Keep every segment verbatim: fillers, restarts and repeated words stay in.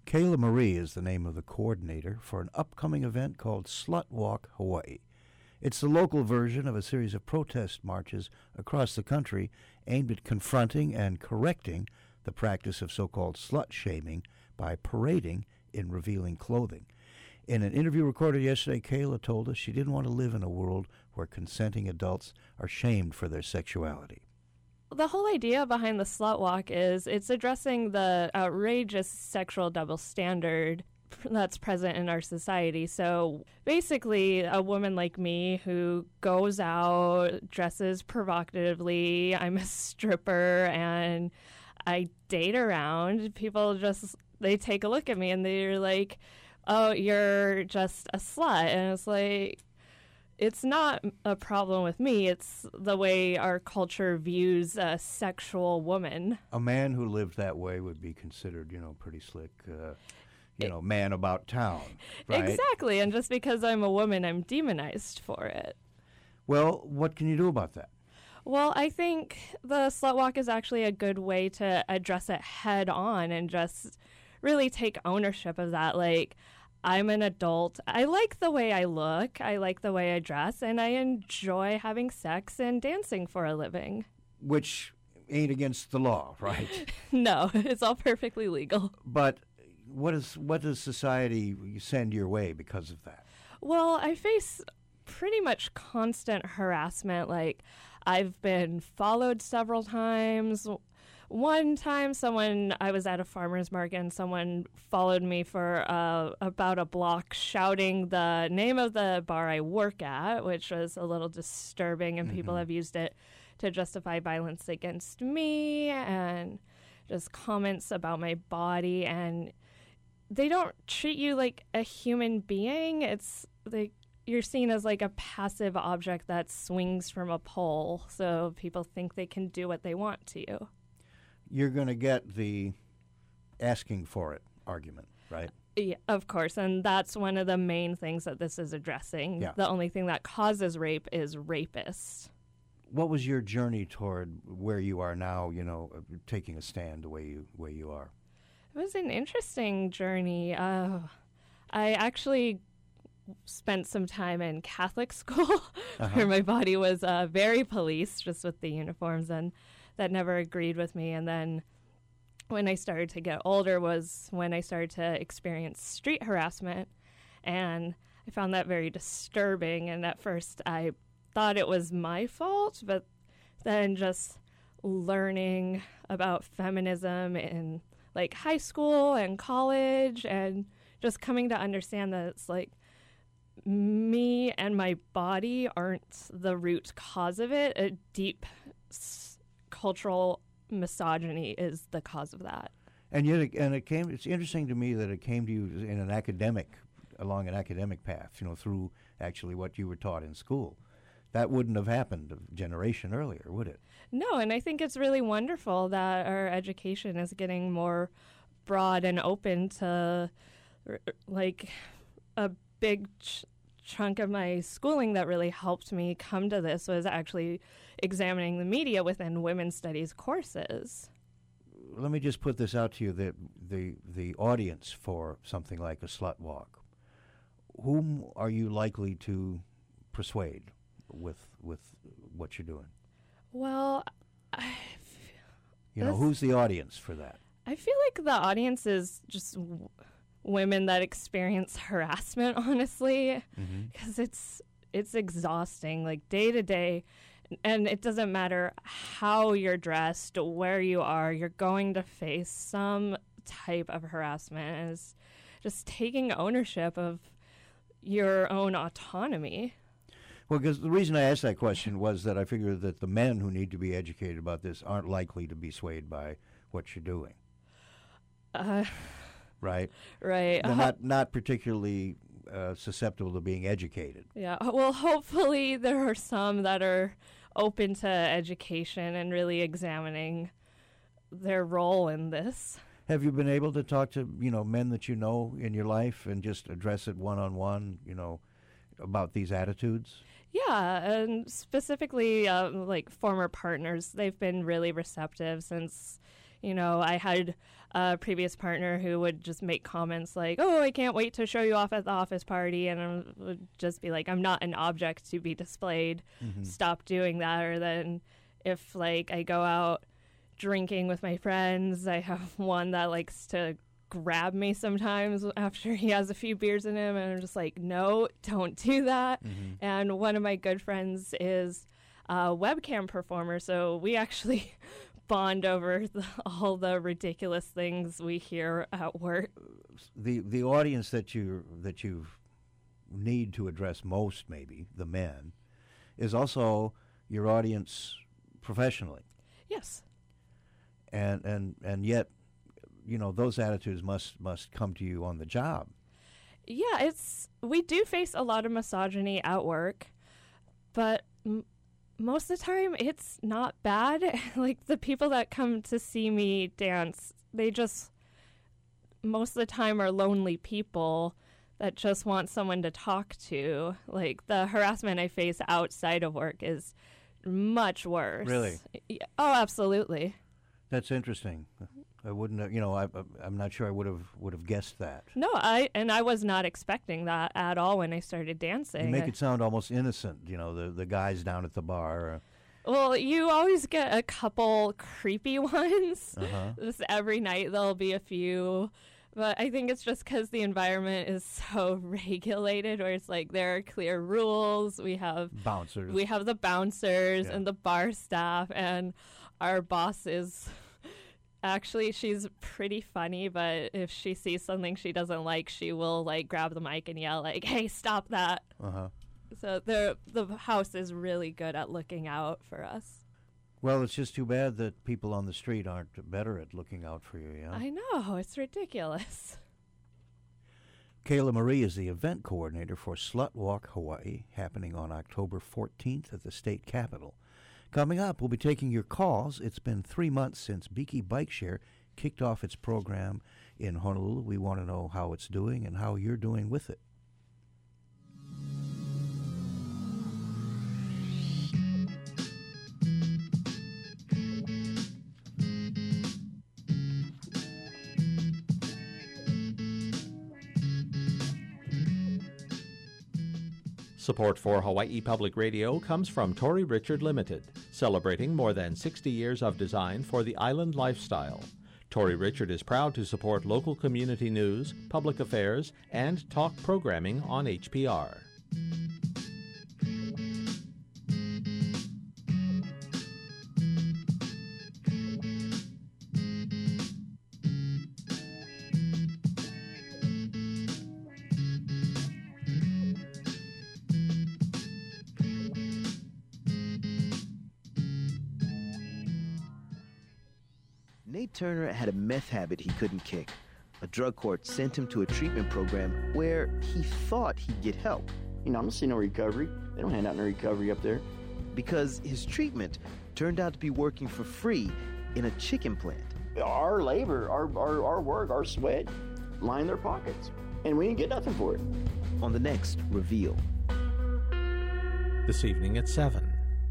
Kayla Marie is the name of the coordinator for an upcoming event called Slut Walk Hawaii. It's the local version of a series of protest marches across the country aimed at confronting and correcting the practice of so-called slut shaming by parading in revealing clothing. In an interview recorded yesterday, Kayla told us she didn't want to live in a world where consenting adults are shamed for their sexuality. The whole idea behind the slut walk is it's addressing the outrageous sexual double standard that's present in our society. So basically, a woman like me who goes out, dresses provocatively, I'm a stripper, and I date around, people just, they take a look at me and they're like, oh, you're just a slut. And it's like, it's not a problem with me. It's the way our culture views a sexual woman. A man who lived that way would be considered, you know, pretty slick, uh, you know, man about town, right? Exactly. And just because I'm a woman, I'm demonized for it. Well, what can you do about that? Well, I think the slut walk is actually a good way to address it head on and just really take ownership of that. Like, I'm an adult. I like the way I look. I like the way I dress, and I enjoy having sex and dancing for a living. Which ain't against the law, right? No, it's all perfectly legal. But what is what does society send your way because of that? Well, I face pretty much constant harassment. Like, I've been followed several times. One time, someone, I was at a farmer's market, and someone followed me for uh, about a block shouting the name of the bar I work at, which was a little disturbing, and mm-hmm. people have used it to justify violence against me and just comments about my body. And they don't treat you like a human being. It's like you're seen as like a passive object that swings from a pole, so people think they can do what they want to you. You're going to get the asking for it argument, right? Yeah, of course, and that's one of the main things that this is addressing. Yeah. The only thing that causes rape is rapists. What was your journey toward where you are now, you know, taking a stand the way you, way you are? It was an interesting journey. Uh, I actually spent some time in Catholic school uh-huh. where my body was uh, very policed, just with the uniforms, and that never agreed with me. And then when I started to get older was when I started to experience street harassment, and I found that very disturbing. And at first I thought it was my fault, but then just learning about feminism in like high school and college, and just coming to understand that it's like me and my body aren't the root cause of it. A deep s- cultural misogyny is the cause of that. And yet, it, and it came. It's interesting to me that it came to you in an academic, along an academic path. You know, through actually what you were taught in school. That wouldn't have happened a generation earlier, would it? No, and I think it's really wonderful that our education is getting more broad and open to, like, a big ch- chunk of my schooling that really helped me come to this was actually examining the media within women's studies courses. Let me just put this out to you, that the the audience for something like a slut walk, whom are you likely to persuade with with what you're doing? Well, I f- you know, who's the audience for that? I feel like the audience is just w- women that experience harassment, honestly, because mm-hmm. it's it's exhausting, like day to day, and it doesn't matter how you're dressed, where you are, you're going to face some type of harassment. And it's just taking ownership of your own autonomy. Well, because the reason I asked that question was that I figure that the men who need to be educated about this aren't likely to be swayed by what you're doing. Uh, right? Right. They're uh, not, not particularly uh, susceptible to being educated. Yeah. Well, hopefully there are some that are open to education and really examining their role in this. Have you been able to talk to, you know, men that you know in your life and just address it one-on-one, you know, about these attitudes? Yeah, and specifically, um, like, former partners, they've been really receptive since, you know, I had a previous partner who would just make comments like, oh, I can't wait to show you off at the office party. And I would just be like, I'm not an object to be displayed. Mm-hmm. Stop doing that. Or then if like I go out drinking with my friends, I have one that likes to grab me sometimes after he has a few beers in him, and I'm just like, no, don't do that. Mm-hmm. And one of my good friends is a webcam performer, so we actually bond over the, all the ridiculous things we hear at work. The the audience that you that you need to address most, maybe the men, is also your audience professionally. Yes. And and and yet, you know, those attitudes must must come to you on the job. Yeah, it's we do face a lot of misogyny at work, but m- most of the time it's not bad. Like the people that come to see me dance, they just most of the time are lonely people that just want someone to talk to. Like the harassment I face outside of work is much worse. Really? Oh, absolutely. That's interesting. I wouldn't have, you know, I, I'm not sure I would have would have guessed that. No, I and I was not expecting that at all when I started dancing. You make it sound almost innocent, you know, the the guys down at the bar. Uh, well, you always get a couple creepy ones. uh-huh. Just every night there'll be a few. But I think it's just because the environment is so regulated, where it's like there are clear rules. We have bouncers. We have the bouncers yeah. and the bar staff, and our boss is actually, she's pretty funny. But if she sees something she doesn't like, she will like grab the mic and yell like, "Hey, stop that!" Uh-huh. So the the house is really good at looking out for us. Well, it's just too bad that people on the street aren't better at looking out for you, yeah? I know. It's ridiculous. Kayla Marie is the event coordinator for Slut Walk Hawaii, happening on October fourteenth at the state capitol. Coming up, we'll be taking your calls. It's been three months since Beaky Bike Share kicked off its program in Honolulu. We want to know how it's doing and how you're doing with it. Support for Hawaii Public Radio comes from Tory Richard Limited, celebrating more than sixty years of design for the island lifestyle. Tory Richard is proud to support local community news, public affairs, and talk programming on H P R. Nate Turner had a meth habit he couldn't kick. A drug court sent him to a treatment program where he thought he'd get help. You know, I'm not seeing no recovery. They don't hand out no recovery up there. Because his treatment turned out to be working for free in a chicken plant. Our labor, our, our, our work, our sweat, line their pockets. And we didn't get nothing for it. On the next Reveal. This evening at seven.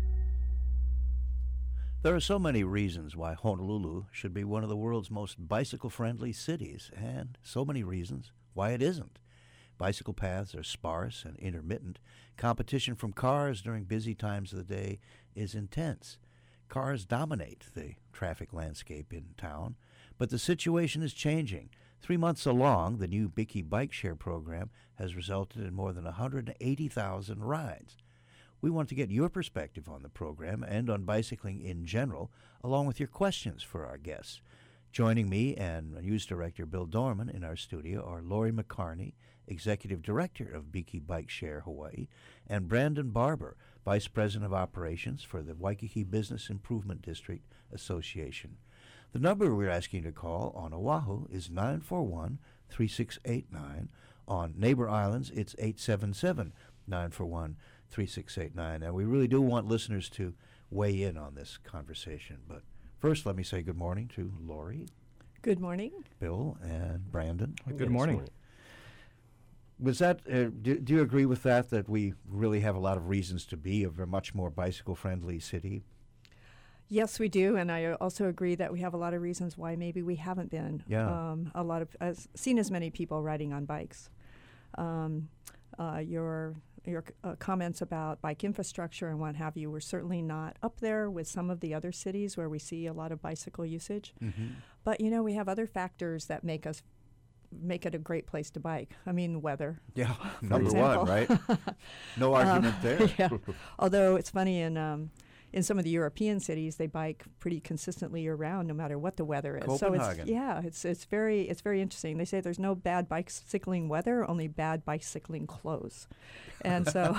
There are so many reasons why Honolulu should be one of the world's most bicycle-friendly cities, and so many reasons why it isn't. Bicycle paths are sparse and intermittent. Competition from cars during busy times of the day is intense. Cars dominate the traffic landscape in town, but the situation is changing. Three months along, the new Beaky Bike Share program has resulted in more than one hundred eighty thousand rides. We want to get your perspective on the program and on bicycling in general, along with your questions for our guests. Joining me and News Director Bill Dorman in our studio are Lori McCarney, Executive Director of Beaky Bike Share Hawaii, and Brandon Barber, Vice President of Operations for the Waikiki Business Improvement District Association. The number we're asking you to call on Oahu is nine four one, three six eight nine. On Neighbor Islands, it's eight seven seven, nine four one, three six eight nine. And we really do want listeners to weigh in on this conversation. But first, let me say good morning to Lori. Good morning. Bill and Brandon. Good morning. Was that, uh, do, do you agree with that, that we really have a lot of reasons to be a much more bicycle-friendly city? Yes, we do, and I also agree that we have a lot of reasons why maybe we haven't been. Yeah. Um, a lot of as, seen as many people riding on bikes. Um, uh, your your uh, comments about bike infrastructure and what have you were certainly not up there with some of the other cities where we see a lot of bicycle usage. Mm-hmm. But you know, we have other factors that make us make it a great place to bike. I mean, weather. Yeah, for number one, example. right? No argument Um, there. Yeah. Although it's funny in um, in some of the European cities, they bike pretty consistently year round, no matter what the weather is. Copenhagen. So it's yeah, it's it's very it's very interesting. They say there's no bad bicycling weather, only bad bicycling clothes, and so.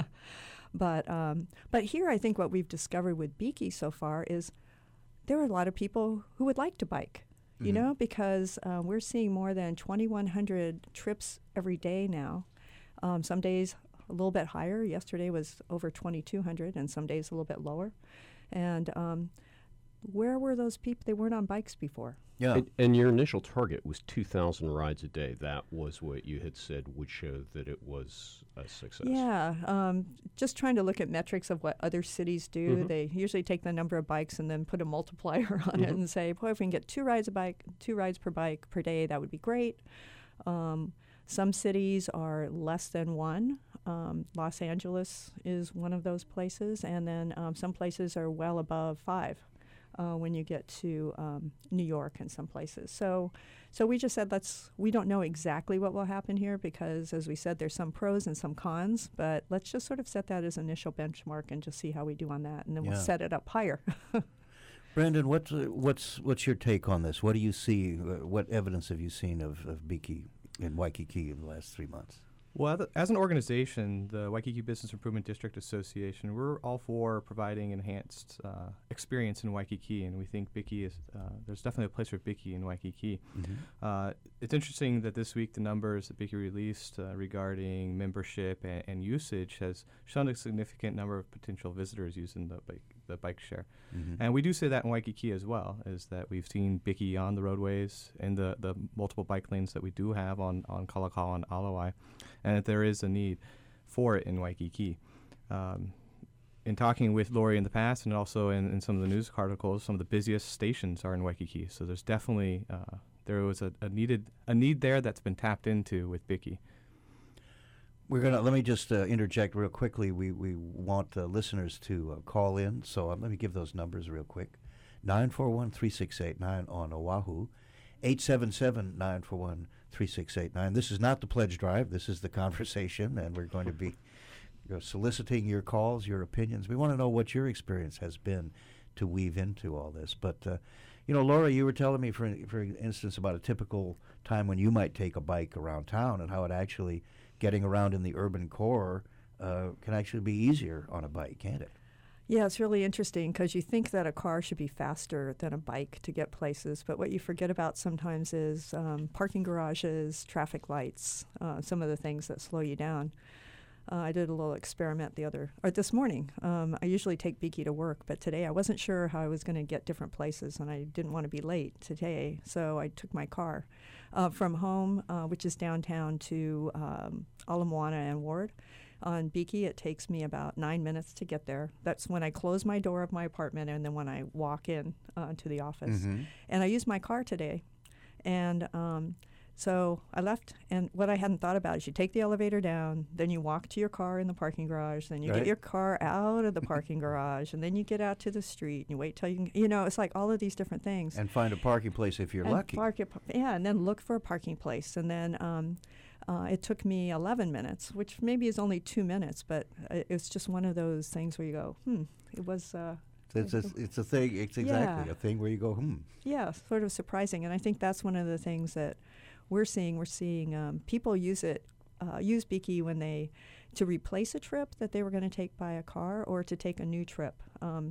But um, but here, I think what we've discovered with Beaky so far is there are a lot of people who would like to bike. You Mhm. know, because uh, we're seeing more than twenty-one hundred trips every day now. Um, some days a little bit higher. Yesterday was over twenty-two hundred, and some days a little bit lower. And um, where were those people? They weren't on bikes before. Yeah. And, and your initial target was two thousand rides a day. That was what you had said would show that it was a success. Yeah, um, just trying to look at metrics of what other cities do. Mhm. They usually take the number of bikes and then put a multiplier on it Mhm. and say, boy, if we can get two rides a bike, two rides per bike per day, that would be great. Um, some cities are less than one. Um, Los Angeles is one of those places, and then um, some places are well above five. Uh, when you get to um, New York and some places. So so we just said, let's, we don't know exactly what will happen here because, as we said, there's some pros and some cons, but let's just sort of set that as initial benchmark and just see how we do on that, and then Yeah. we'll set it up higher. Brandon, what's uh, what's what's your take on this? What do you see? Uh, what evidence have you seen of, of Beaky in Waikiki in the last three months? Well, th- as an organization, the Waikiki Business Improvement District Association, we're all for providing enhanced uh, experience in Waikiki, and we think Beaky is, uh, there's definitely a place for Beaky in Waikiki. Mm-hmm. Uh, it's interesting that this week the numbers that Beaky released uh, regarding membership and, and usage has shown a significant number of potential visitors using the bike, the bike share. Mm-hmm. And we do say that in Waikiki as well, is that we've seen Beaky on the roadways and the, the multiple bike lanes that we do have on, on Kalakaua and Alawai, and that there is a need for it in Waikiki. Um, in talking with Lori in the past and also in, in some of the news articles, some of the busiest stations are in Waikiki. So there's definitely, uh, there was a, a needed a need there that's been tapped into with Beaky. We're gonna let me just uh, interject real quickly. We we want uh, listeners to uh, call in, so um, let me give those numbers real quick: nine four one three six eight nine on Oahu, eight seven seven nine four one three six eight nine. This is not the pledge drive. This is the conversation, and we're going to be you know, soliciting your calls, your opinions. We want to know what your experience has been to weave into all this. But uh, you know, Laura, you were telling me, for for instance, about a typical time when you might take a bike around town and how it actually getting around in the urban core uh, can actually be easier on a bike, can't it? Yeah, it's really interesting because you think that a car should be faster than a bike to get places, but what you forget about sometimes is um, parking garages, traffic lights, uh, some of the things that slow you down. Uh, I did a little experiment the other, or this morning. Um, I usually take Beaky to work, but today I wasn't sure how I was going to get different places, and I didn't want to be late today, so I took my car uh, from home, uh, which is downtown, to um, Ala Moana and Ward. On Beaky, it takes me about nine minutes to get there. That's when I close my door of my apartment and then when I walk in uh, to the office. Mm-hmm. And I used my car today. And um, so I left, and what I hadn't thought about is you take the elevator down, then you walk to your car in the parking garage, then you Right. get your car out of the parking garage, and then you get out to the street and you wait till you can, you know, it's like all of these different things. And find a parking place if you're And lucky. Park it, yeah, and then look for a parking place. And then um, uh, it took me eleven minutes, which maybe is only two minutes, but uh, it's just one of those things where you go, hmm, it was, uh, It's a, it's a thing. It's exactly Yeah. a thing where you go, hmm. yeah, sort of surprising. And I think that's one of the things that we're seeing. We're seeing um, people use it, uh, use Beaky when they, to replace a trip that they were going to take by a car or to take a new trip. Um,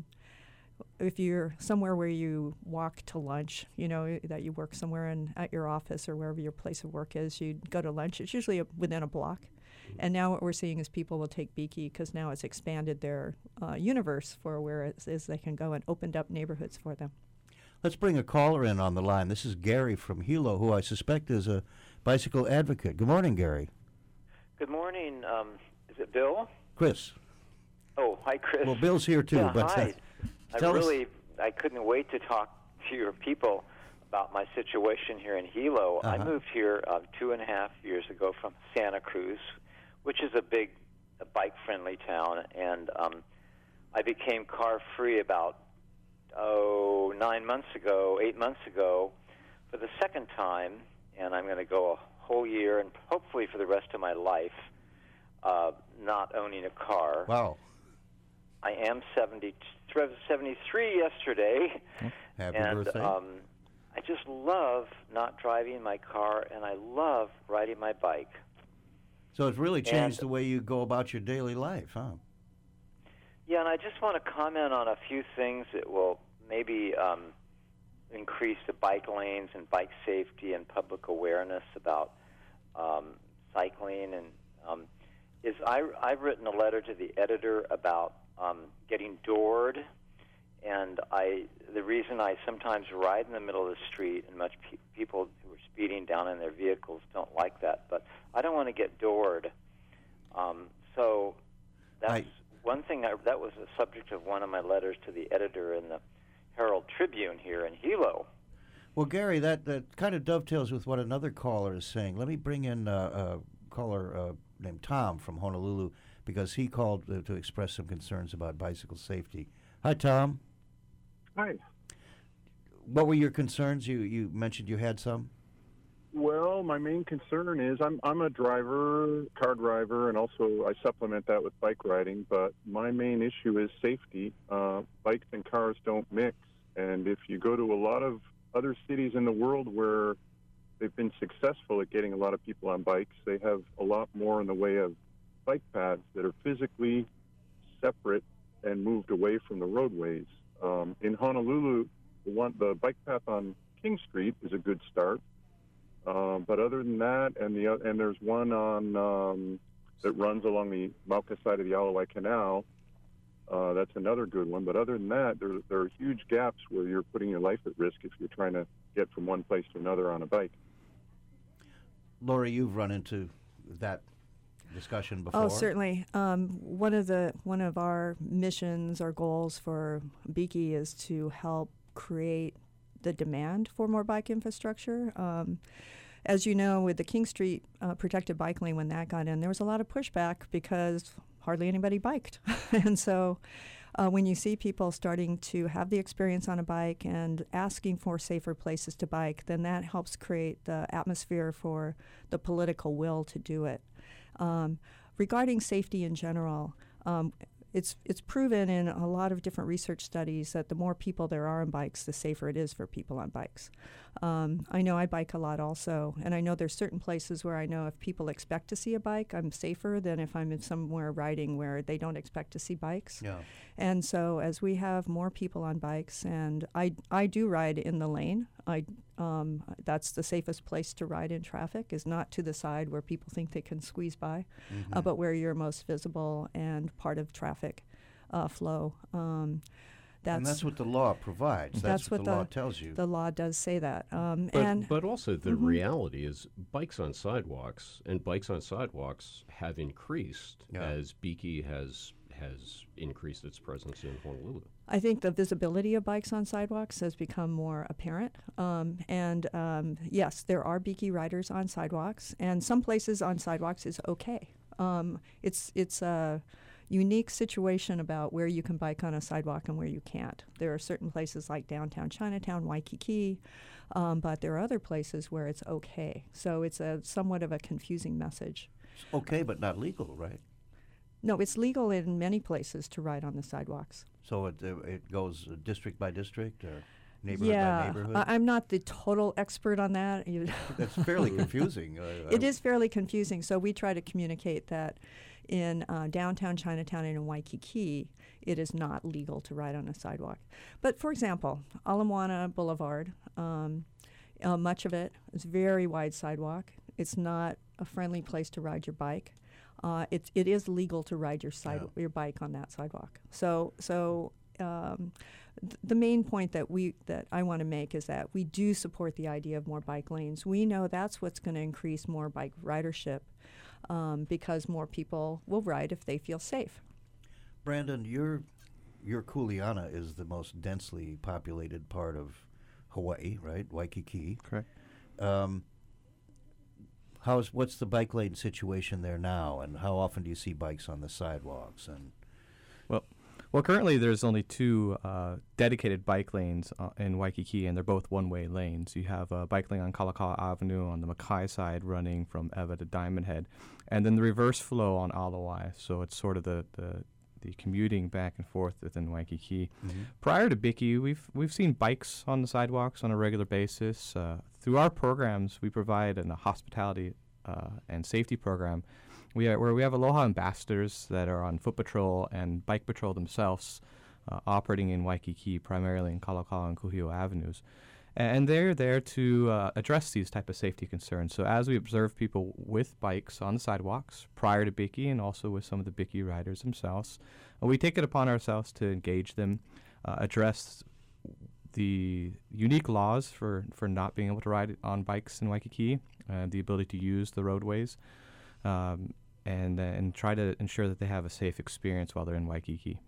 if you're somewhere where you walk to lunch, you know, that you work somewhere in, at your office or wherever your place of work is, you go to lunch. It's usually a, within a block. And now what we're seeing is people will take Beaky because now it's expanded their uh, universe for where it is they can go and opened up neighborhoods for them. Let's bring a caller in on the line. This is Gary from Hilo, who I suspect is a bicycle advocate. Good morning, Gary. Good morning. Um, is it Bill? Chris. Oh, hi, Chris. Well, Bill's here too, yeah, but hi. uh, I tell us- really I couldn't wait to talk to your people about my situation here in Hilo. Uh-huh. I moved here uh, two and a half years ago from Santa Cruz, which is a big, a bike-friendly town, and um, I became car-free about, oh, nine months ago, eight months ago, for the second time, and I'm going to go a whole year, and hopefully for the rest of my life, uh, not owning a car. Wow. I am seventy, seventy-three yesterday, Happy and birthday. um, I just love not driving my car, and I love riding my bike. So it's really changed and, the way you go about your daily life, huh? Yeah, and I just want to comment on a few things that will maybe um, increase the bike lanes and bike safety and public awareness about um, cycling. And um, is I, I've written a letter to the editor about um, getting doored, and I the reason I sometimes ride in the middle of the street, and much pe- people who are speeding down in their vehicles don't like that, but I don't want to get doored. Um, so that's I, one thing. I, that was the subject of one of my letters to the editor in the Herald Tribune here in Hilo. Well, Gary, that, that kind of dovetails with what another caller is saying. Let me bring in uh, a caller uh, named Tom from Honolulu, because he called uh, to express some concerns about bicycle safety. Hi, Tom. Hi. What were your concerns? You you mentioned you had some. Well, my main concern is I'm I'm a driver, car driver, and also I supplement that with bike riding. But my main issue is safety. Uh, bikes and cars don't mix, and if you go to a lot of other cities in the world where they've been successful at getting a lot of people on bikes, they have a lot more in the way of bike paths that are physically separate and moved away from the roadways. Um, in Honolulu, the, one, the bike path on King Street is a good start. Uh, but other than that, and the and there's one on um, that runs along the Mauka side of the Alawai Canal. Uh, that's another good one. But other than that, there there are huge gaps where you're putting your life at risk if you're trying to get from one place to another on a bike. Lori, you've run into that discussion before. Oh, certainly. Um, one of the one of our missions, our goals for Beaky is to help create the demand for more bike infrastructure. Um, as you know, with the King Street uh, protected bike lane, when that got in, there was a lot of pushback because hardly anybody biked. And so uh, when you see people starting to have the experience on a bike and asking for safer places to bike, then that helps create the atmosphere for the political will to do it. Um, regarding safety in general, um, it's it's proven in a lot of different research studies that the more people there are on bikes, the safer it is for people on bikes. Um, I know I bike a lot also, and I know there's certain places where I know if people expect to see a bike, I'm safer than if I'm in somewhere riding where they don't expect to see bikes. Yeah. And so as we have more people on bikes, and I, I do ride in the lane, I um, that's the safest place to ride in traffic, is not to the side where people think they can squeeze by, Mm-hmm. uh, but where you're most visible and part of traffic uh, flow. Um, that's, and that's what the law provides. That's, that's what, what the, the law tells you. The law does say that. Um, But, and but also the Mhm. reality is bikes on sidewalks, and bikes on sidewalks have increased Yeah. as Beaky has has increased its presence in Honolulu. I think the visibility of bikes on sidewalks has become more apparent. Um, and um, yes, there are Beaky riders on sidewalks, and some places on sidewalks is okay. Um, it's it's a unique situation about where you can bike on a sidewalk and where you can't. There are certain places like downtown Chinatown, Waikiki, um, but there are other places where it's okay. So it's a somewhat of a confusing message. It's okay, but not legal, right? No, it's legal in many places to ride on the sidewalks. So it uh, it goes uh, district by district or neighborhood yeah, by neighborhood? I- I'm not the total expert on that. You- That's fairly confusing. Uh, It I- is fairly confusing. So we try to communicate that in uh, downtown Chinatown and in Waikiki, it is not legal to ride on a sidewalk. But for example, Ala Moana Boulevard, um, uh, much of it is very wide sidewalk. It's not a friendly place to ride your bike. Uh, it, it is legal to ride your side Yeah. your bike on that sidewalk. So so um, th- the main point that we that I want to make is that we do support the idea of more bike lanes. We know that's what's going to increase more bike ridership um, because more people will ride if they feel safe. Brandon, you're your Kuleana is the most densely populated part of Hawaii, right? Waikiki. Correct. Um, how's what's the bike lane situation there now, and how often do you see bikes on the sidewalks? And well, well, currently there's only two uh, dedicated bike lanes uh, in Waikiki, and they're both one-way lanes. You have a bike lane on Kalakaua Avenue on the Makai side, running from Ewa to Diamond Head, and then the reverse flow on Alawai. So it's sort of the the the commuting back and forth within Waikiki. Mm-hmm. Prior to Biki, we've we've seen bikes on the sidewalks on a regular basis. Uh, through our programs, we provide an, a hospitality uh, and safety program. We are, where we have Aloha ambassadors that are on foot patrol and bike patrol themselves, uh, operating in Waikiki, primarily in Kalakaua and Kuhio avenues. And they're there to uh, address these type of safety concerns. So as we observe people with bikes on the sidewalks prior to Biki, and also with some of the Biki riders themselves, uh, we take it upon ourselves to engage them, uh, address the unique laws for, for not being able to ride on bikes in Waikiki, and the ability to use the roadways, um, and, uh, and try to ensure that they have a safe experience while they're in Waikiki.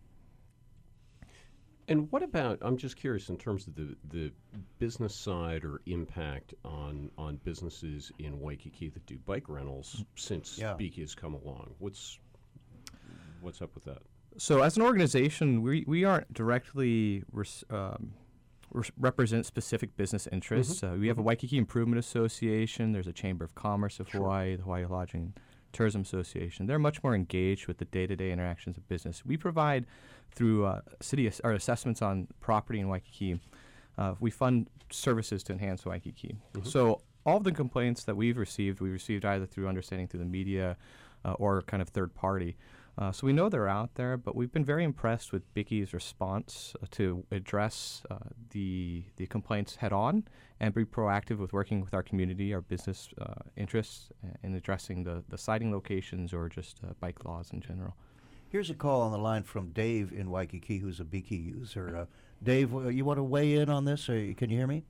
And what about, I'm just curious in terms of the, the business side or impact on, on businesses in Waikiki that do bike rentals since Yeah. Biki has come along. What's what's up with that? So as an organization, we, we aren't directly res, um, res- represent specific business interests. Mm-hmm. Uh, we have a Waikiki Improvement Association. There's a Chamber of Commerce of Sure. Hawaii, the Hawaii Lodging Tourism Association. They're much more engaged with the day-to-day interactions of business. We provide through uh, city ass- or assessments on property in Waikiki. Uh, we fund services to enhance Waikiki. Mm-hmm. So all of the complaints that we've received, we received either through understanding through the media uh, or kind of third party. Uh, so we know they're out there, but we've been very impressed with Biki's response uh, to address uh, the the complaints head on and be proactive with working with our community, our business uh, interests, uh, in addressing the, the sighting locations or just uh, bike laws in general. here's a call on the line from Dave in Waikiki, who's a Biki user. Uh, Dave, w- you want to weigh in on this? Or can you hear me?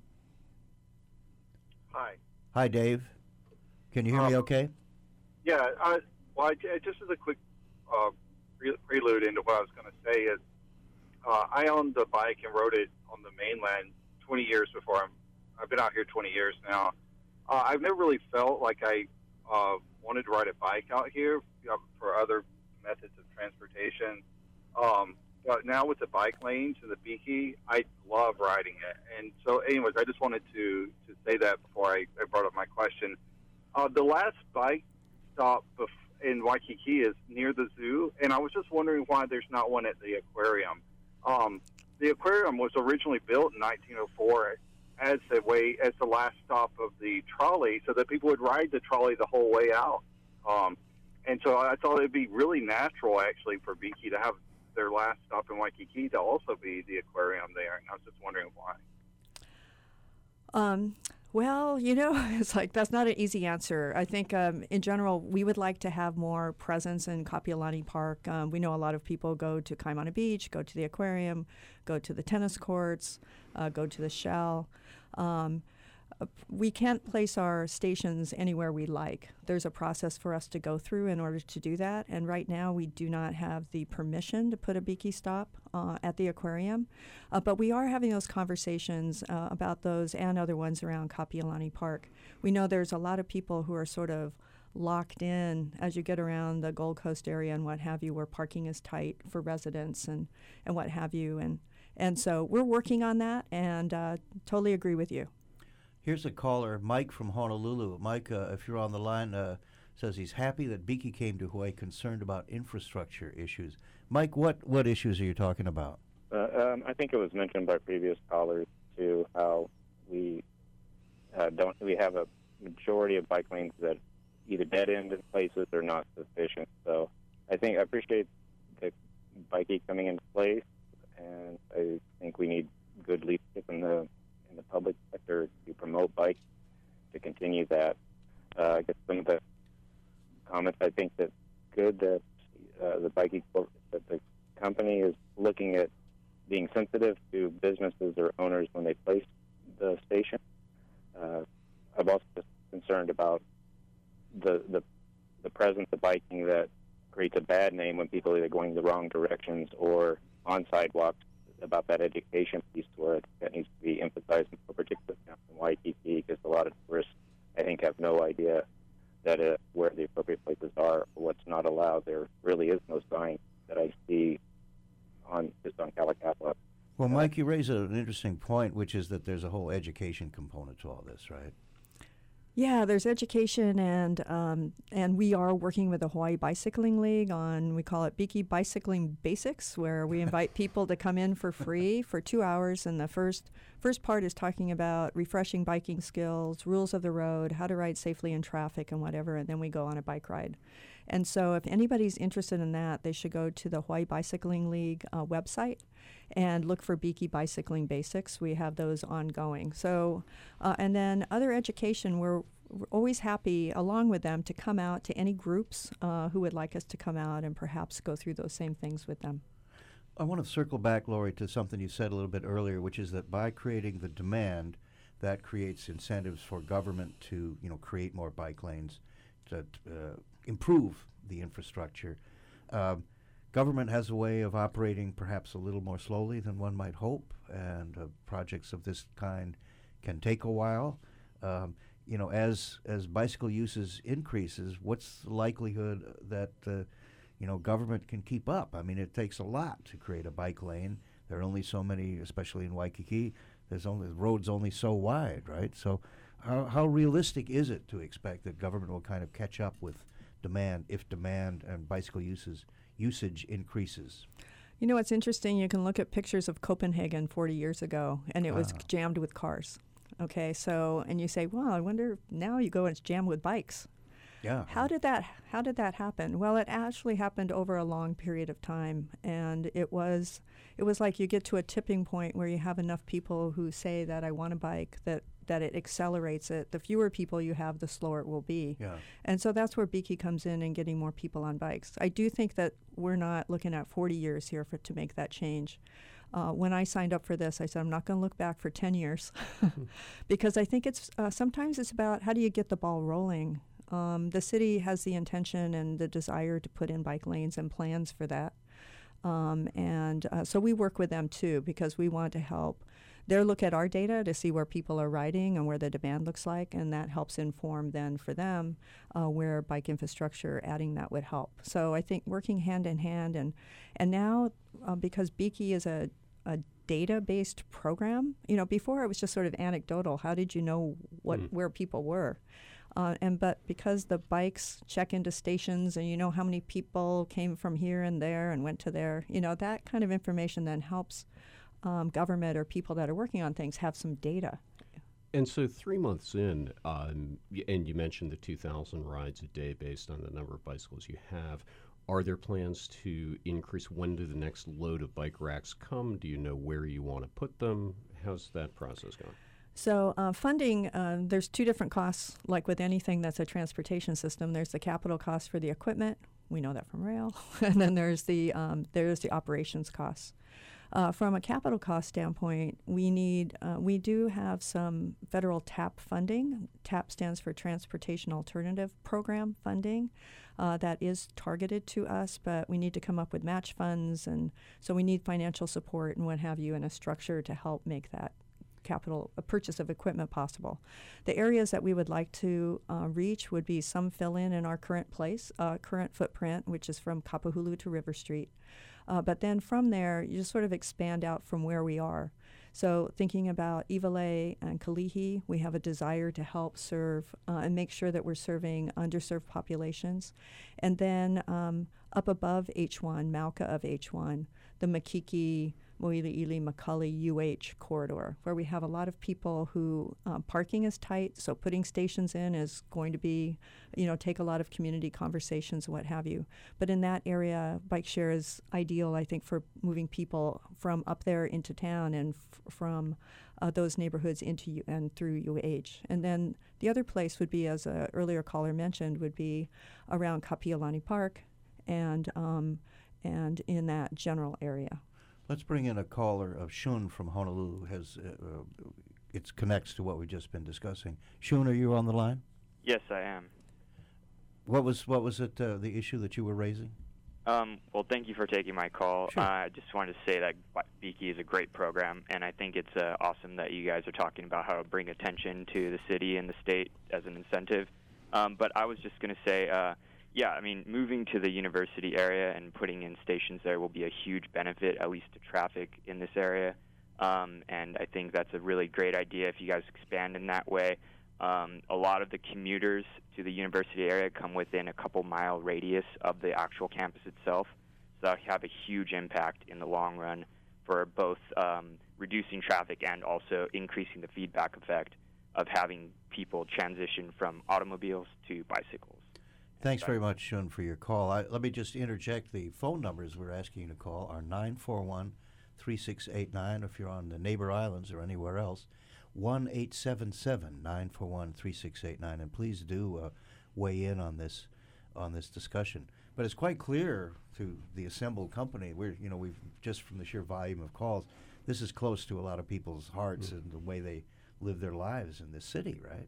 Hi. Hi, Dave. Can you hear me Um, okay? Yeah, I, well, I, just as a quick uh, pre- prelude into what I was going to say is, uh, I owned a bike and rode it on the mainland twenty years before. I'm, I've been out here twenty years now. Uh, I've never really felt like I uh, wanted to ride a bike out here, you know, for other methods of transportation. Um, but now with the bike lanes and the Biki, I love riding it. And so, anyways, I just wanted to, to say that before I, I brought up my question. Uh, the last bike stop bef- in Waikiki is near the zoo, and I was just wondering why there's not one at the aquarium. Um, the aquarium was originally built in nineteen oh four as the way as the last stop of the trolley, so that people would ride the trolley the whole way out. Um, and so I thought it'd be really natural, actually, for Biki to have their last stop in Waikiki to also be the aquarium there. And I was just wondering why. Um, well, you know, it's like that's not an easy answer. I think um, in general, we would like to have more presence in Kapiolani Park. Um, we know a lot of people go to Kaimana Beach, go to the aquarium, go to the tennis courts, uh, go to the Shell. Um, uh, we can't place our stations anywhere we like. There's a process for us to go through in order to do that. And right now, we do not have the permission to put a Biki stop uh, at the aquarium. Uh, but we are having those conversations uh, about those and other ones around Kapiolani Park. We know there's a lot of people who are sort of locked in as you get around the Gold Coast area and what have you, where parking is tight for residents and, and what have you. And, and so we're working on that and uh, totally agree with you. Here's a caller, Mike from Honolulu. Mike, uh, if you're on the line, uh, says he's happy that Biki came to Hawaii concerned about infrastructure issues. Mike, what, what issues are you talking about? Uh, um, I think it was mentioned by previous callers too how we uh, don't we have a majority of bike lanes that either dead end in places or not sufficient. So I think I appreciate the Biki coming into place, and I think we need good leadership in the in the public sector to promote bikes to continue that. Uh, I guess some of the comments I think that's good that uh, the Biki that the company is looking at being sensitive to businesses or owners when they place the station. Uh, I'm also just concerned about the, the the presence of biking that creates a bad name when people are either going the wrong directions or on sidewalks. About that education piece where that needs to be emphasized, particularly in Waikiki, because a lot of tourists, I think, have no idea that uh, where the appropriate places are or what's not allowed. There really is no sign that I see on just on Kalakaua. Well, Mike, you raise an interesting point, which is that there's a whole education component to all this, right? Yeah, there's education, and um, and we are working with the Hawaii Bicycling League on, we call it Beaky Bicycling Basics, where we invite people to come in for free for two hours. And the first first part is talking about refreshing biking skills, rules of the road, how to ride safely in traffic and whatever, and then we go on a bike ride. And so if anybody's interested in that, they should go to the Hawaii Bicycling League uh, website and look for Beaky Bicycling Basics. We have those ongoing. So, uh, and then other education, we're, we're always happy, along with them, to come out to any groups uh, who would like us to come out and perhaps go through those same things with them. I want to circle back, Lori, to something you said a little bit earlier, which is that by creating the demand, that creates incentives for government to, you know, create more bike lanes, to uh, improve the infrastructure. Um, government has a way of operating perhaps a little more slowly than one might hope, and uh, projects of this kind can take a while. Um, you know, as as bicycle uses increases, what's the likelihood that uh, you know government can keep up? I mean, it takes a lot to create a bike lane. There are only so many, especially in Waikiki. There's only the road's only so wide, right? So, how how realistic is it to expect that government will kind of catch up with demand if demand and bicycle uses usage increases? You know, it's interesting. You can look at pictures of Copenhagen forty years ago, and it was Ah. jammed with cars. Okay, so, and you say, well, I wonder, now you go and it's jammed with bikes. Yeah. How did that how did that happen? Well, it actually happened over a long period of time, and it was it was like you get to a tipping point where you have enough people who say that I want a bike, that that it accelerates it. The fewer people you have, the slower it will be. Yeah. And so that's where Beaky comes in and getting more people on bikes. I do think that we're not looking at forty years here for to make that change. Uh, when I signed up for this, I said, I'm not going to look back for ten years because I think it's uh, sometimes it's about how do you get the ball rolling. Um, the city has the intention and the desire to put in bike lanes and plans for that. Um, and uh, so we work with them too because we want to help. They look at our data to see where people are riding and where the demand looks like, and that helps inform then for them uh, where bike infrastructure, adding that would help. So I think working hand in hand, and and now uh, because Beaky is a, a data-based program, you know, before it was just sort of anecdotal. How did you know what mm. where people were? Uh, and but because the bikes check into stations and you know how many people came from here and there and went to there, you know, that kind of information then helps um, government or people that are working on things have some data. And so three months in, um, y- and you mentioned the two thousand rides a day based on the number of bicycles you have. Are there plans to increase? When do the next load of bike racks come? Do you know where you want to put them? How's that process going? So uh, funding, uh, there's two different costs, like with anything that's a transportation system. There's the capital cost for the equipment. We know that from rail. And then there's the um, there's the operations costs. Uh, from a capital cost standpoint, we need uh, we do have some federal TAP funding. TAP stands for Transportation Alternative Program funding. Uh, that is targeted to us, but we need to come up with match funds, and so we need financial support and what have you, and a structure to help make that capital a purchase of equipment possible. The areas that we would like to uh, reach would be some fill in in our current place, uh, current footprint, which is from Kapahulu to River Street. Uh, but then from there, you just sort of expand out from where we are. So thinking about Iwalei and Kalihi, we have a desire to help serve uh, and make sure that we're serving underserved populations. And then um, up above H one, Mauka of H one, the Makiki, Moiliili, Makali, U H corridor, where we have a lot of people who um, parking is tight, so putting stations in is going to be, you know, take a lot of community conversations and what have you. But in that area, bike share is ideal, I think, for moving people from up there into town and f- from uh, those neighborhoods into U- and through U H. And then the other place would be, as an earlier caller mentioned, would be around Kapiolani Park and um, and in that general area. Let's bring in a caller of Shun from Honolulu. Who has uh, uh, it connects to what we've just been discussing. Shun, are you on the line? Yes, I am. What was what was it? Uh, the issue that you were raising? Um, well, thank you for taking my call. Sure. Uh, I just wanted to say that Beaky is a great program, and I think it's uh, awesome that you guys are talking about how to bring attention to the city and the state as an incentive. Um, but I was just going to say, uh, yeah, I mean, moving to the university area and putting in stations there will be a huge benefit, at least to traffic in this area. Um, and I think that's a really great idea if you guys expand in that way. Um, a lot of the commuters to the university area come within a couple mile radius of the actual campus itself, so that have a huge impact in the long run for both um, reducing traffic and also increasing the feedback effect of having people transition from automobiles to bicycles. Thanks very much, Shun, for your call. I, let me just interject. The phone numbers we're asking you to call are nine four one, three six eight nine if you're on the neighbor islands or anywhere else, one eight seven seven, nine four one, three six eight nine, and please do uh, weigh in on this on this discussion. But it's quite clear to the assembled company, we're, you know, we've just from the sheer volume of calls, this is close to a lot of people's hearts mm. and the way they live their lives in this city, right?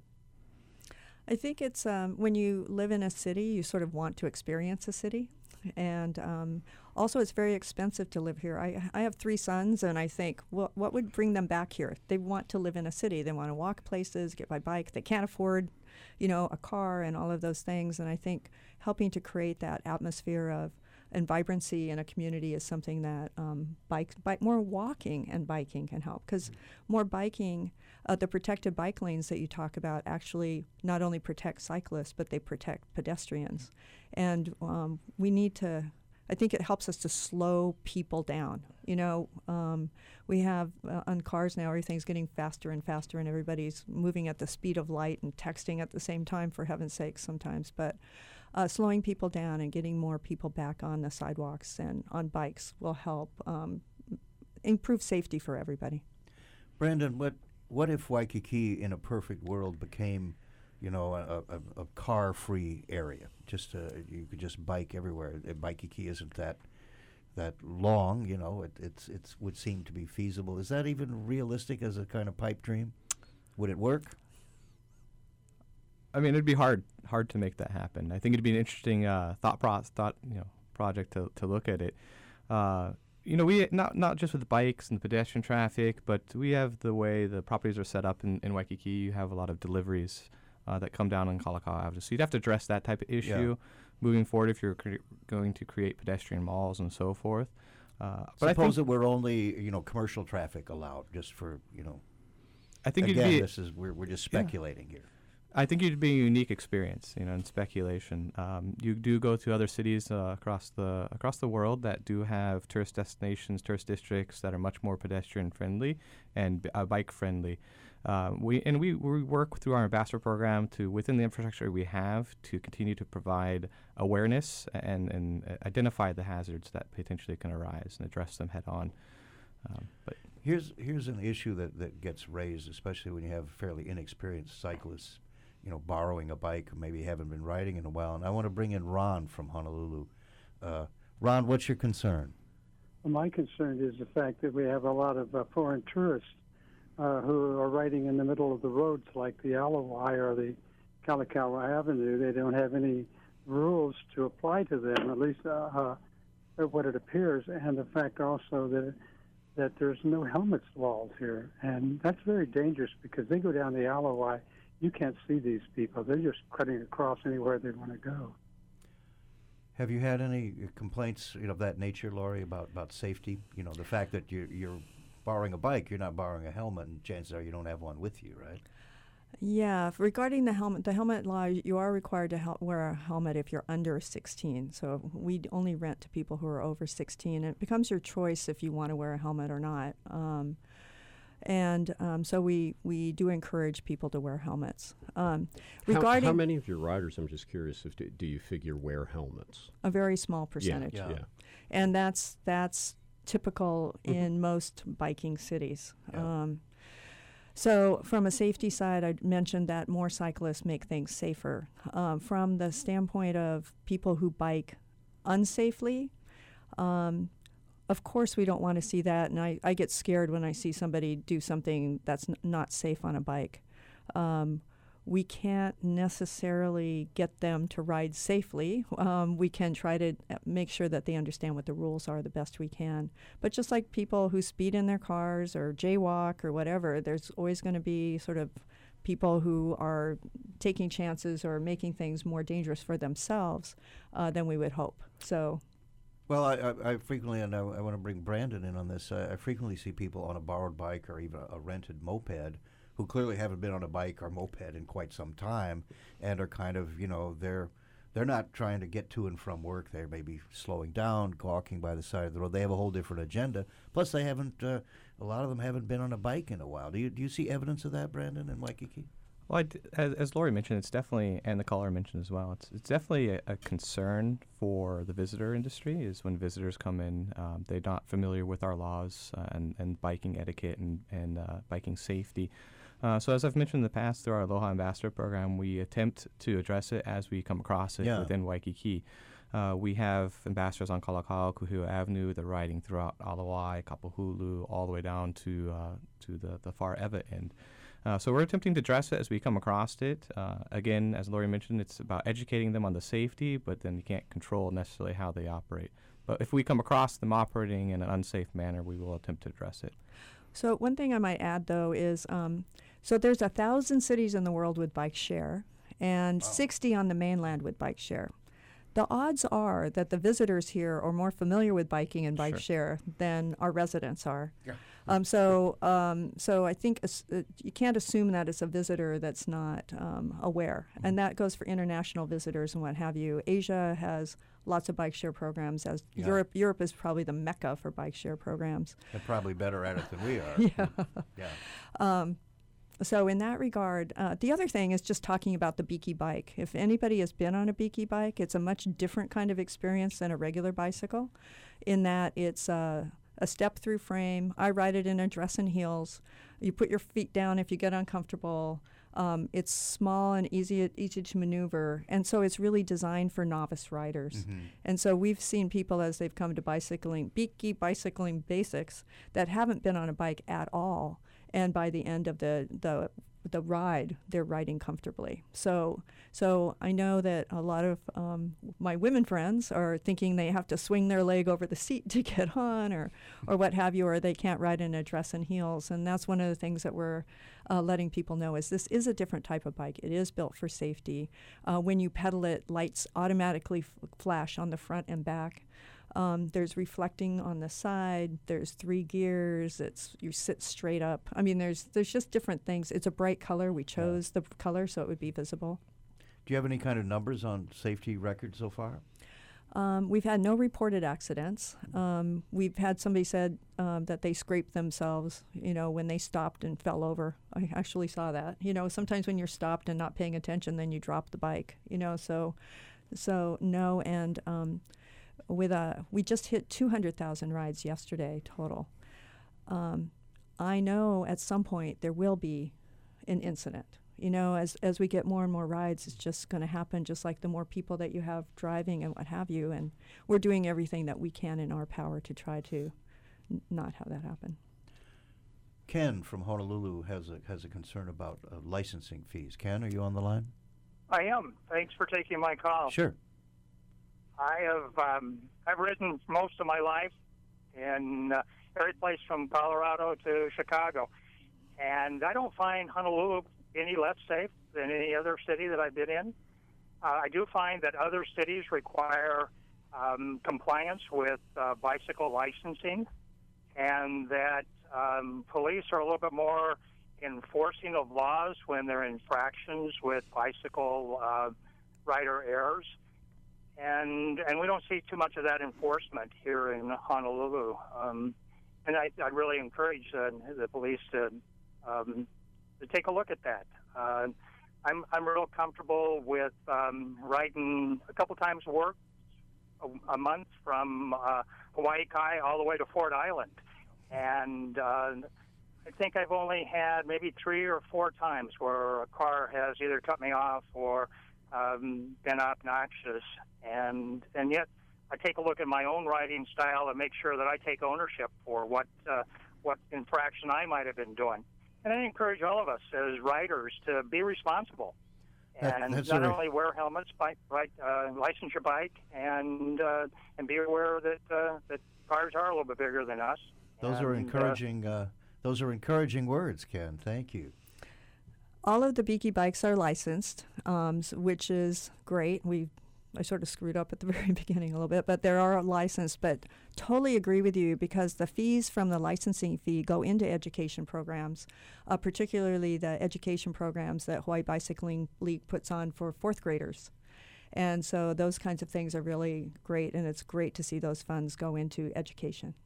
I think it's um, when you live in a city, you sort of want to experience a city. And um, also, it's very expensive to live here. I, I have three sons, and I think, well, what would bring them back here? They want to live in a city. They want to walk places, get by bike. They can't afford, you know, a car and all of those things. And I think helping to create that atmosphere of and vibrancy in a community is something that um, bike, bike, more walking and biking can help. Because more biking, uh, the protected bike lanes that you talk about actually not only protect cyclists, but they protect pedestrians. And um, we need to, I think it helps us to slow people down. You know, um, we have uh, on cars now, everything's getting faster and faster, and everybody's moving at the speed of light and texting at the same time, for heaven's sakes, sometimes. But uh, slowing people down and getting more people back on the sidewalks and on bikes will help um, improve safety for everybody. Brandon, what what if Waikiki in a perfect world became, you know, a, a, a car-free area? Just uh, you could just bike everywhere. Uh, Waikiki isn't that that long, you know. It it's it's would seem to be feasible. Is that even realistic as a kind of pipe dream? Would it work? I mean, it'd be hard hard to make that happen. I think it'd be an interesting uh, thought pro- thought you know project to to look at it. Uh, you know, we not not just with the bikes and the pedestrian traffic, but we have the way the properties are set up in, in Waikiki. You have a lot of deliveries uh, that come down on Kalakaua Avenue, so you'd have to address that type of issue yeah. moving forward if you're cre- going to create pedestrian malls and so forth. Uh, but Suppose I think that we're only you know commercial traffic allowed, just for you know. I think again, it'd be, this is we're we're just speculating yeah. here. I think it'd be a unique experience, you know, in speculation. Um, you do go to other cities uh, across the across the world that do have tourist destinations, tourist districts that are much more pedestrian friendly and b- uh, bike friendly. Um, we and we, we work through our ambassador program to within the infrastructure we have to continue to provide awareness and and uh, identify the hazards that potentially can arise and address them head on. Um, but here's here's an issue that, that gets raised, especially when you have fairly inexperienced cyclists, you know, borrowing a bike, maybe haven't been riding in a while. And I want to bring in Ron from Honolulu. Uh, Ron, what's your concern? Well, my concern is the fact that we have a lot of uh, foreign tourists uh, who are riding in the middle of the roads like the Alawai or the Kalakaua Avenue. They don't have any rules to apply to them, at least uh, uh, what it appears, and the fact also that that there's no helmets laws here. And that's very dangerous because they go down the Alawai. You can't see these people. They're just cutting across anywhere they want to go. Have you had any uh, complaints, you know, of that nature, Laurie, about, about safety? You know, the fact that you're, you're borrowing a bike, you're not borrowing a helmet, and chances are you don't have one with you, right? Yeah, regarding the helmet, the helmet law, you are required to hel- wear a helmet if you're under sixteen. So we only rent to people who are over sixteen. And it becomes your choice if you want to wear a helmet or not. Um, And um, so we, we do encourage people to wear helmets. Um, regarding how, how many of your riders, I'm just curious, if do, do you figure wear helmets? A very small percentage. Yeah. yeah. yeah. And that's that's typical mm-hmm. in most biking cities. Yeah. Um, so from a safety side, I mentioned that more cyclists make things safer. Um, from the standpoint of people who bike unsafely, um, of course, we don't want to see that, and I, I get scared when I see somebody do something that's n- not safe on a bike. Um, we can't necessarily get them to ride safely. Um, we can try to make sure that they understand what the rules are the best we can. But just like people who speed in their cars or jaywalk or whatever, there's always going to be sort of people who are taking chances or making things more dangerous for themselves uh, than we would hope. So. Well, I, I, I frequently, and I, I want to bring Brandon in on this, uh, I frequently see people on a borrowed bike or even a, a rented moped who clearly haven't been on a bike or moped in quite some time and are kind of, you know, they're they're not trying to get to and from work. They may be slowing down, walking by the side of the road. They have a whole different agenda. Plus, they haven't, uh, a lot of them haven't been on a bike in a while. Do you do you see evidence of that, Brandon, in Waikiki? Well, I d- as, as Lori mentioned, it's definitely, and the caller mentioned as well, it's it's definitely a, a concern for the visitor industry is when visitors come in, um, they're not familiar with our laws uh, and, and biking etiquette and, and uh, biking safety. Uh, so as I've mentioned in the past, through our Aloha Ambassador program, we attempt to address it as we come across it yeah. within Waikiki. Uh, we have ambassadors on Kalakaua, Kuhua Avenue. They're riding throughout Alawai, Kapahulu, all the way down to uh, to the, the far Ewa end. Uh, so we're attempting to address it as we come across it. Uh, again, as Lori mentioned, it's about educating them on the safety, but then you can't control necessarily how they operate. But if we come across them operating in an unsafe manner, we will attempt to address it. So one thing I might add, though, is um, so there's a thousand cities in the world with bike share and wow. sixty on the mainland with bike share. The odds are that the visitors here are more familiar with biking and bike sure. share than our residents are. Yeah. Um, so, um, so I think as, uh, you can't assume that it's a visitor that's not um, aware, mm-hmm. and that goes for international visitors and what have you. Asia has lots of bike share programs. As yeah. Europe, Europe is probably the mecca for bike share programs. They're probably better at it than we are. yeah. yeah. Um, So in that regard, uh, the other thing is just talking about the Beaky bike. If anybody has been on a Beaky bike, it's a much different kind of experience than a regular bicycle in that it's uh, a step-through frame. I ride it in a dress and heels. You put your feet down if you get uncomfortable. Um, it's small and easy, easy to maneuver, and so it's really designed for novice riders. Mm-hmm. And so we've seen people as they've come to bicycling, Beaky bicycling basics, that haven't been on a bike at all. And by the end of the, the the ride, they're riding comfortably. So so I know that a lot of um, my women friends are thinking they have to swing their leg over the seat to get on or, or what have you, or they can't ride in a dress and heels. And that's one of the things that we're uh, letting people know is this is a different type of bike. It is built for safety. Uh, when you pedal it, lights automatically f- flash on the front and back. Um, there's reflecting on the side. There's three gears. It's you sit straight up. I mean, there's there's just different things. It's a bright color. We chose yeah. the color so it would be visible. Do you have any kind of numbers on safety records so far? Um, we've had no reported accidents. Um, we've had somebody said um, that they scraped themselves, you know, when they stopped and fell over. I actually saw that. You know, sometimes when you're stopped and not paying attention, then you drop the bike. You know, so so no and. Um, With a, we just hit two hundred thousand rides yesterday total. Um, I know at some point there will be an incident. You know, as as we get more and more rides, it's just going to happen. Just like the more people that you have driving and what have you, and we're doing everything that we can in our power to try to n- not have that happen. Ken from Honolulu has a has a concern about uh, licensing fees. Ken, are you on the line? I am. Thanks for taking my call. Sure. I have um, I've ridden most of my life in uh, every place from Colorado to Chicago, and I don't find Honolulu any less safe than any other city that I've been in. Uh, I do find that other cities require um, compliance with uh, bicycle licensing, and that um, police are a little bit more enforcing of laws when there are infractions with bicycle uh, rider errors. And and we don't see too much of that enforcement here in Honolulu. Um, and I, I really encourage uh, the police to um, to take a look at that. Uh, I'm I'm real comfortable with um, riding a couple times a work a, a month from uh, Hawaii Kai all the way to Fort Island, and uh, I think I've only had maybe three or four times where a car has either cut me off or um, been obnoxious. And and yet, I take a look at my own riding style and make sure that I take ownership for what uh, what infraction I might have been doing. and I encourage all of us as riders to be responsible. That- And that's not a- only wear helmets, bike, right, uh, license your bike, and uh, and be aware that uh, that cars are a little bit bigger than us. Those are And, uh, encouraging. Uh, those are encouraging words, Ken. Thank you. All of the Beaky bikes are licensed, um, s- which is great. We, I sort of screwed up at the very beginning a little bit, but there are licensed. But totally agree with you because the fees from the licensing fee go into education programs, uh, particularly the education programs that Hawaii Bicycling League puts on for fourth graders. And so those kinds of things are really great, and it's great to see those funds go into education.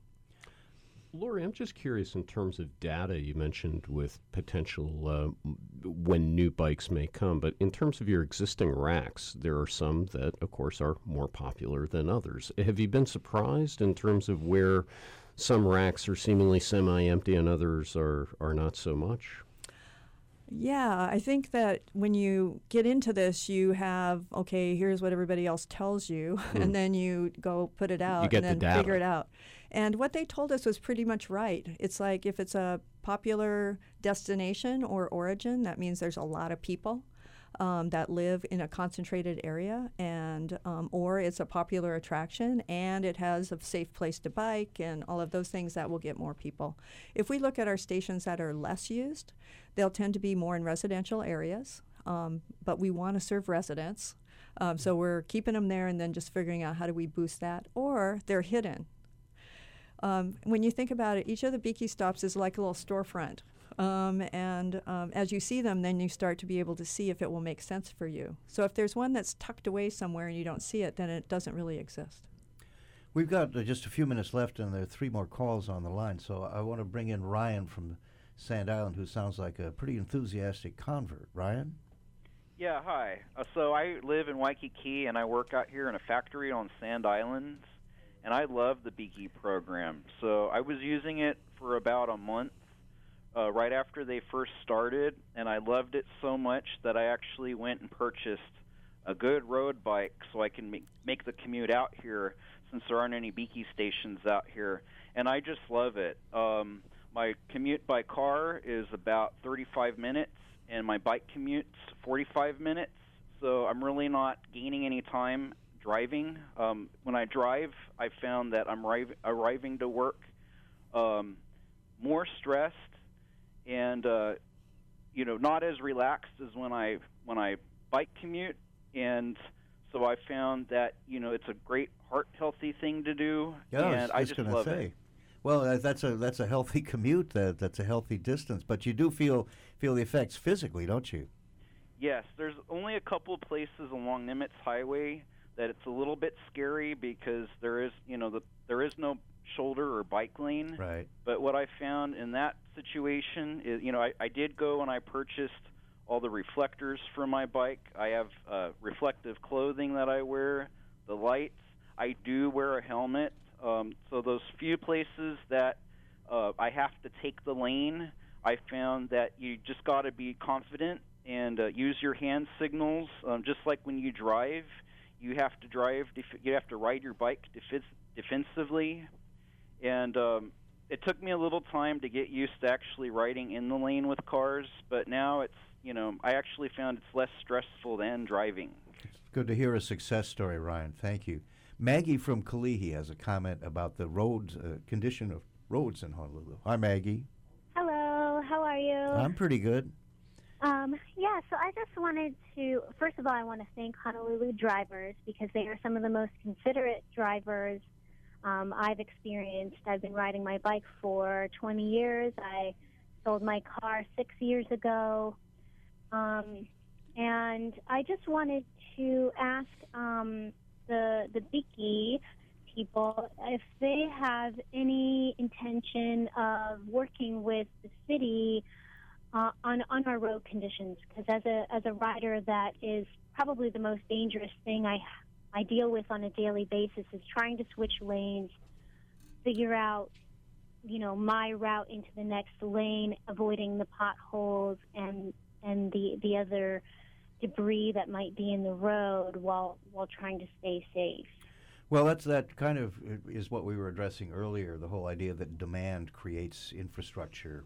Lori, I'm just curious in terms of data you mentioned with potential uh, m- when new bikes may come, but in terms of your existing racks, there are some that, of course, are more popular than others. Have you been surprised in terms of where some racks are seemingly semi-empty and others are, are not so much? Yeah, I think that when you get into this, you have, okay, here's what everybody else tells you, Mm. and then you go put it out get the and then data. figure it out. And what they told us was pretty much right. It's like if it's a popular destination or origin, that means there's a lot of people um, that live in a concentrated area, and um, or it's a popular attraction and it has a safe place to bike and all of those things that will get more people. If we look at our stations that are less used, they'll tend to be more in residential areas, um, but we want to serve residents. Um, so we're keeping them there and then just figuring out how do we boost that, or they're hidden. Um, when you think about it, each of the Beaky stops is like a little storefront. Um, and um, as you see them, then you start to be able to see if it will make sense for you. So if there's one that's tucked away somewhere and you don't see it, then it doesn't really exist. We've got uh, just a few minutes left, and there are three more calls on the line. So I want to bring in Ryan from Sand Island, who sounds like a pretty enthusiastic convert. Ryan? Yeah, hi. Uh, so I live in Waikiki, and I work out here in a factory on Sand Islands, and I love the Beaky program. So I was using it for about a month uh, right after they first started, and I loved it so much that I actually went and purchased a good road bike so I can make, make the commute out here since there aren't any Beaky stations out here, and I just love it. Um, my commute by car is about thirty-five minutes, and my bike commute's forty-five minutes, so I'm really not gaining any time driving. Um, when I drive, I found that I'm arri- arriving to work um, more stressed and uh, you know not as relaxed as when I when I bike commute, and so I found that you know it's a great heart healthy thing to do, Yeah, I was and I just just gonna love say. it. Well, uh, that's a that's a healthy commute. That that's a healthy distance. But you do feel feel the effects physically, don't you? Yes, there's only a couple of places along Nimitz Highway that it's a little bit scary because there is, you know, the, there is no shoulder or bike lane. Right. But what I found in that situation is, you know, I, I did go and I purchased all the reflectors for my bike. I have uh, reflective clothing that I wear, the lights. I do wear a helmet. Um, so those few places that uh, I have to take the lane, I found that you just got to be confident and uh, use your hand signals. Um, just like when you drive, you have to drive. Def- you have to ride your bike def- defensively. And um, it took me a little time to get used to actually riding in the lane with cars, but now it's you know I actually found it's less stressful than driving. Good to hear a success story, Ryan. Thank you. Maggie from Kalihi has a comment about the roads uh, condition of roads in Honolulu. Hi, Maggie. Hello, how are you? I'm pretty good. Um, yeah, so I just wanted to, first of all, I want to thank Honolulu drivers because they are some of the most considerate drivers um, I've experienced. I've been riding my bike for twenty years. I sold my car six years ago. Um, and I just wanted to ask um, the, the Beaky people if they have any intention of working with the city Uh, on on our road conditions, because as a as a rider, that is probably the most dangerous thing I I deal with on a daily basis is trying to switch lanes, figure out you know my route into the next lane, avoiding the potholes and and the the other debris that might be in the road while while trying to stay safe. Well, that's that kind of is what we were addressing earlier. The whole idea that demand creates infrastructure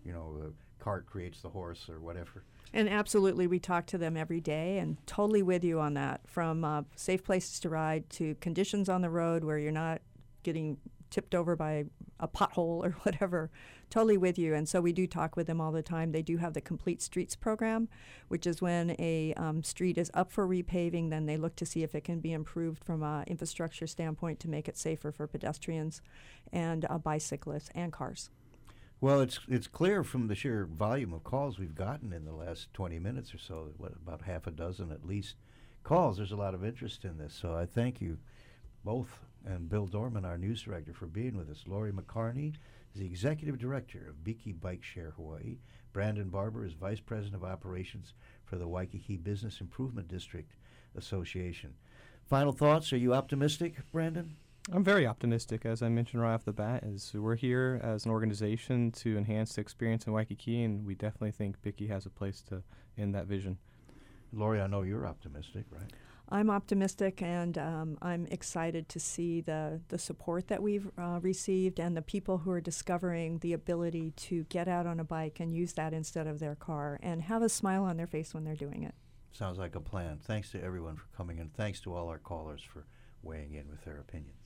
you know, the cart creates the horse or whatever. And absolutely, we talk to them every day, and totally with you on that, from uh, safe places to ride to conditions on the road where you're not getting tipped over by a pothole or whatever. Totally with you. And so we do talk with them all the time. They do have the Complete Streets program, which is when a um, street is up for repaving, then they look to see if it can be improved from an infrastructure standpoint to make it safer for pedestrians and uh, bicyclists and cars. Well, it's it's clear from the sheer volume of calls we've gotten in the last twenty minutes or so, what, about half a dozen at least calls. There's a lot of interest in this. So I thank you both, and Bill Dorman, our news director, for being with us. Lori McCarney is the executive director of Beeke Bike Share Hawaii. Brandon Barber is vice president of operations for the Waikiki Business Improvement District Association. Final thoughts? Are you optimistic, Brandon? I'm very optimistic, as I mentioned right off the bat. As we're here as an organization to enhance the experience in Waikiki, and we definitely think Beeke has a place to in that vision. Lori, I know you're optimistic, right? I'm optimistic, and um, I'm excited to see the, the support that we've uh, received and the people who are discovering the ability to get out on a bike and use that instead of their car and have a smile on their face when they're doing it. Sounds like a plan. Thanks to everyone for coming, and thanks to all our callers for weighing in with their opinions.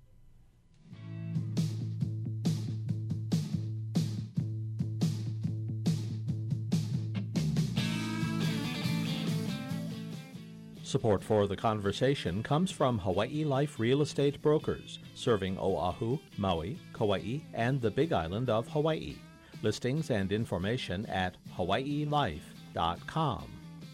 Support for the conversation comes from Hawaii Life Real Estate Brokers, serving Oahu, Maui, Kauai, and the Big Island of Hawaii. Listings and information at hawaii life dot com.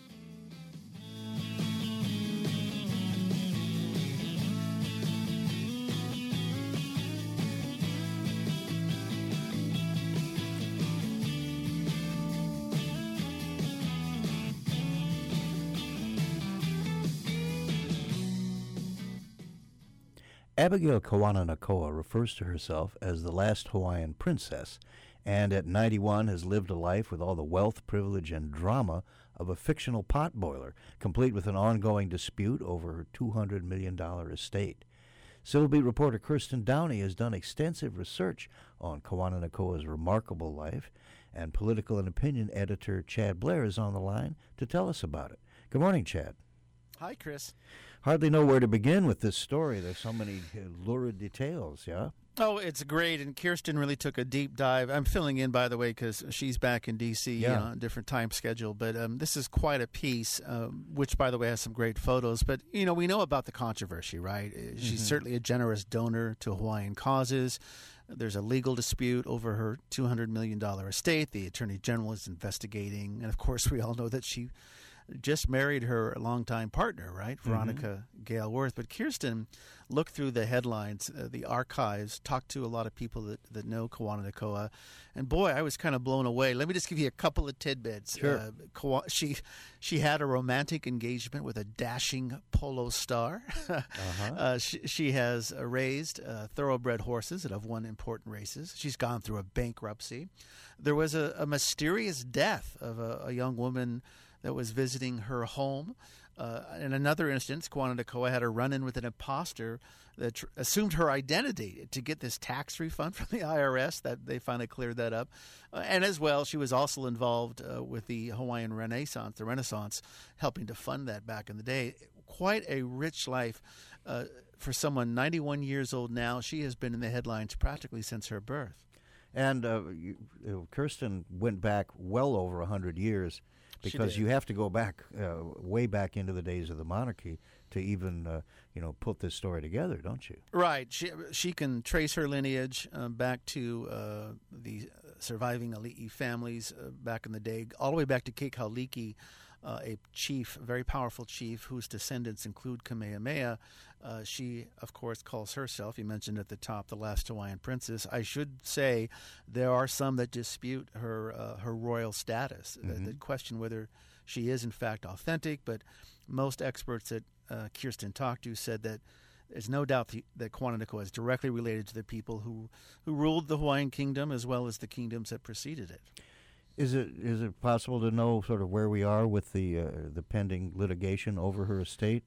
Abigail Kawananakoa refers to herself as the last Hawaiian princess, and at ninety-one has lived a life with all the wealth, privilege, and drama of a fictional potboiler, complete with an ongoing dispute over her two hundred million dollars estate. Civil Beat reporter Kirsten Downey has done extensive research on Kawananakoa's remarkable life, and political and opinion editor Chad Blair is on the line to tell us about it. Good morning, Chad. Hi, Chris. Hardly know where to begin with this story. There's so many uh, lurid details, yeah? Oh, it's great, and Kirsten really took a deep dive. I'm filling in, by the way, because she's back in D C Yeah. on a different time schedule, but um, this is quite a piece, um, which, by the way, has some great photos. But, you know, we know about the controversy, right? Uh, She's Mhm. certainly a generous donor to Hawaiian causes. There's a legal dispute over her two hundred million dollars estate. The Attorney General is investigating, and, of course, we all know that she just married her longtime partner, right, Veronica Gale Worth. But Kirsten looked through the headlines, uh, the archives, talked to a lot of people that, that know Kawananakoa, and boy, I was kind of blown away. Let me just give you a couple of tidbits. Sure. Uh, Kawa- she she had a romantic engagement with a dashing polo star. Uh-huh. uh, she, she has uh, raised uh, thoroughbred horses that have won important races. She's gone through a bankruptcy. There was a, a mysterious death of a, a young woman that was visiting her home. Uh, in another instance, Kawananakoa had a run-in with an imposter that tr- assumed her identity to get this tax refund from the I R S. That they finally cleared that up. Uh, and as well, she was also involved uh, with the Hawaiian Renaissance, the Renaissance, helping to fund that back in the day. Quite a rich life uh, for someone ninety-one years old now. She has been in the headlines practically since her birth. And uh, you, uh, Kirsten went back well over one hundred years, She because did. you have to go back, uh, way back into the days of the monarchy to even, uh, you know, put this story together, don't you? Right. She she can trace her lineage uh, back to uh, the surviving Ali'i families uh, back in the day, all the way back to Keikauliki, uh, a chief, a very powerful chief whose descendants include Kamehameha. Uh, she, of course, calls herself, you mentioned at the top, the last Hawaiian princess. I should say there are some that dispute her uh, her royal status, that, Mhm. that question whether she is, in fact, authentic. But most experts that uh, Kirsten talked to said that there's no doubt the, that Kawananakoa is directly related to the people who, who ruled the Hawaiian kingdom as well as the kingdoms that preceded it. Is it is it possible to know sort of where we are with the uh, the pending litigation over her estate?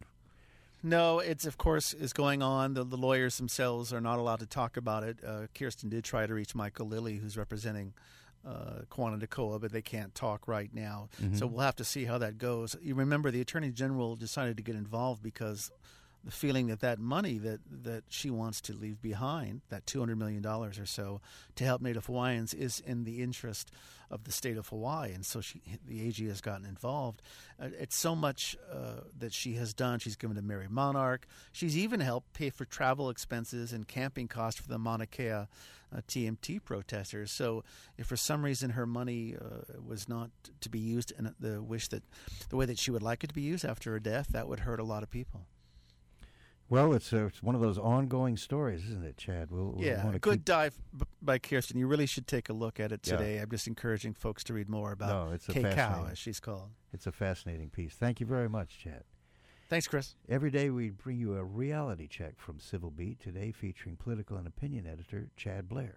No, it's, of course, is going on. The, the lawyers themselves are not allowed to talk about it. Uh, Kirsten did try to reach Michael Lilly, who's representing uh, Kwana Nakoa, but they can't talk right now. Mhm. So we'll have to see how that goes. You remember the Attorney General decided to get involved because the feeling that that money that, that she wants to leave behind, that two hundred million dollars or so, to help Native Hawaiians is in the interest of the state of Hawaii. And so she, the A G has gotten involved. Uh, it's so much uh, that she has done. She's given to Mary Monarch. She's even helped pay for travel expenses and camping costs for the Mauna Kea uh, T M T protesters. So if for some reason her money uh, was not to be used in the wish that the way that she would like it to be used after her death, that would hurt a lot of people. Well, it's, uh, it's one of those ongoing stories, isn't it, Chad? We'll, we'll Yeah, wanna good keep... dive b- by Kirsten. You really should take a look at it Yeah. today. I'm just encouraging folks to read more about No, it's a Kay Cow, fascinating- as she's called. It's a fascinating piece. Thank you very much, Chad. Thanks, Chris. Every day we bring you a reality check from Civil Beat, today featuring political and opinion editor Chad Blair.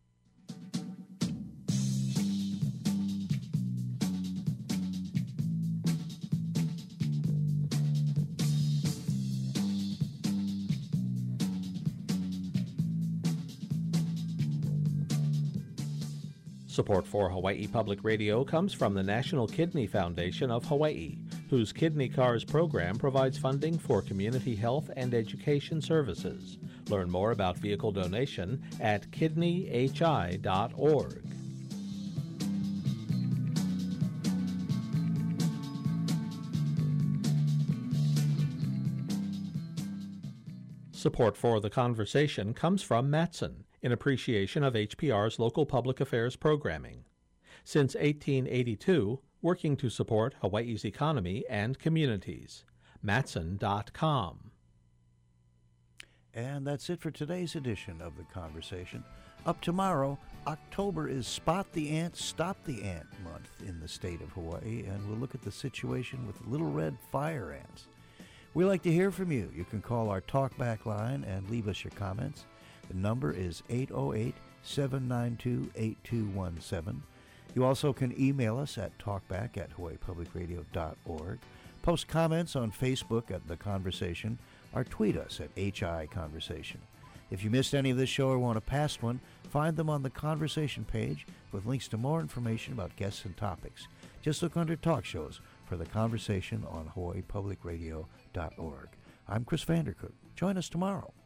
Support for Hawaii Public Radio comes from the National Kidney Foundation of Hawaii, whose Kidney Cars program provides funding for community health and education services. Learn more about vehicle donation at kidney h i dot org. Support for The Conversation comes from Matson, in appreciation of H P R's local public affairs programming. Since eighteen eighty-two, working to support Hawaii's economy and communities. Matson dot com. And that's it for today's edition of The Conversation. Up tomorrow, October is Spot the Ant, Stop the Ant month in the state of Hawaii, and we'll look at the situation with little red fire ants. We like to hear from you. You can call our talkback line and leave us your comments. The number is eight oh eight, seven nine two, eight two one seven. You also can email us at talkback at hawaii public radio dot org. Post comments on Facebook at The Conversation, or tweet us at H I Conversation. If you missed any of this show or want a past one, find them on the Conversation page with links to more information about guests and topics. Just look under Talk Shows for The Conversation on hawaii public radio dot org. I'm Chris Vandercook. Join us tomorrow.